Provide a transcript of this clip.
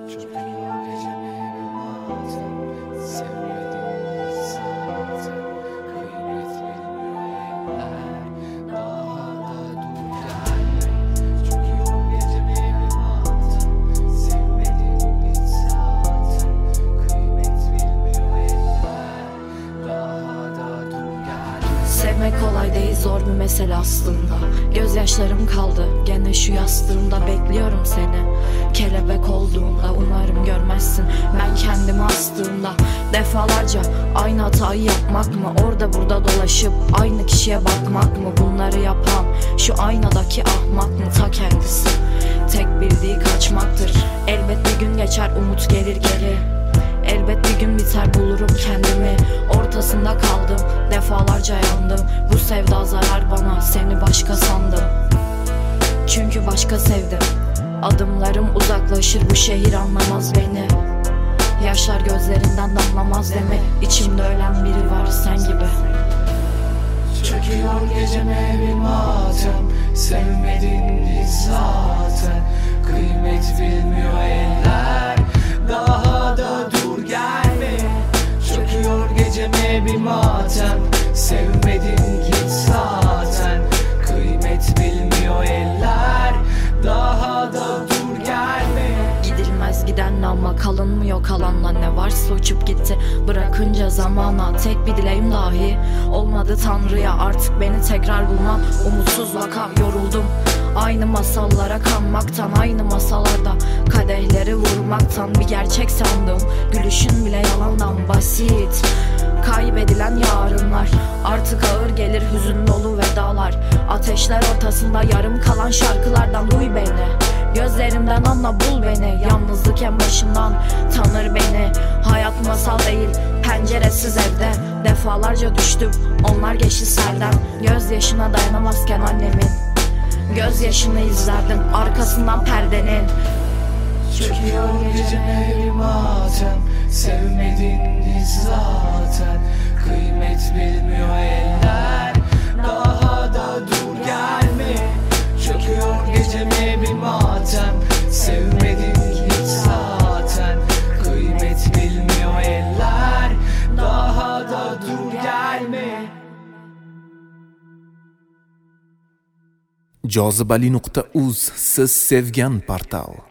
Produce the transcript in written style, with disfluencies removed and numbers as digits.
Çok iyi gecemi bir matem, sevmedim zaten. Kıymet bilmiyor eller, daha da dur gelme. Çok iyi gecemi bir matem, sevmedim zaten. Kıymet bilmiyor eller, daha da dur gelme. Sevmek kolay değil, zor bir mesele aslında. Gözyaşlarım kaldı gene şu yastığımda, bekliyorum seni. Kelebek olduğunda umarım görmezsin, ben kendimi astığımda. Defalarca aynı hatayı yapmak mı? Orada burada dolaşıp aynı kişiye bakmak mı? Bunları yapan şu aynadaki ahmak mı? Ta kendisi. Tek bildiği kaçmaktır. Elbet bir gün geçer, umut gelir geri. Elbet bir gün biter, bulurum kendimi. Ortasında kaldım, defalarca yandım. Bu sevda zarar bana, seni başka sandım. Çünkü başka sevdim. Adımlarım uzaklaşır, bu şehir anlamaz beni. Yaşlar gözlerinden damlamaz deme. İçimde ölen biri var sen gibi. Çöküyor geceme bir matem, sevmedin zaten. Kıymet bilmiyor eller, daha da dur gelme. Çöküyor geceme bir matem, sevmedin git zaten. Kıymet bilmiyor eller, daha da dur gelme. Gidilmez giden ama kalınmıyor, kalanla ne varsa uçup gitti. Bırakınca zamana tek bir dileğim dahi olmadı Tanrı'ya, artık beni tekrar bulman. Umutsuz vaka, yoruldum aynı masallara kanmaktan, aynı masalarda kadehleri vurmaktan. Bir gerçek sandım, gülüşün bile yalandan basit. Kaybedilen yarınlar, artık ağır gelir hüzün dolu vedalar. Ateşler ortasında yarım kalan şarkılardan duy beni. Gözlerimden anla, bul beni. Yalnızlık en başından tanır beni. Hayat masal değil, penceresiz evde. Defalarca düştüm, onlar geçti selden. Gözyaşına dayanamazken annemin gözyaşını izlerdim arkasından perdenin. Çöküyor geceme bir matem, sevmedin zaten. Kıymet bilmiyor eller, daha da dur gelme. Çöküyor geceme bir matem, sevmedin git zaten. Kıymet bilmiyor eller, daha da dur gelme. Jozibali.uz, siz sevgan portal.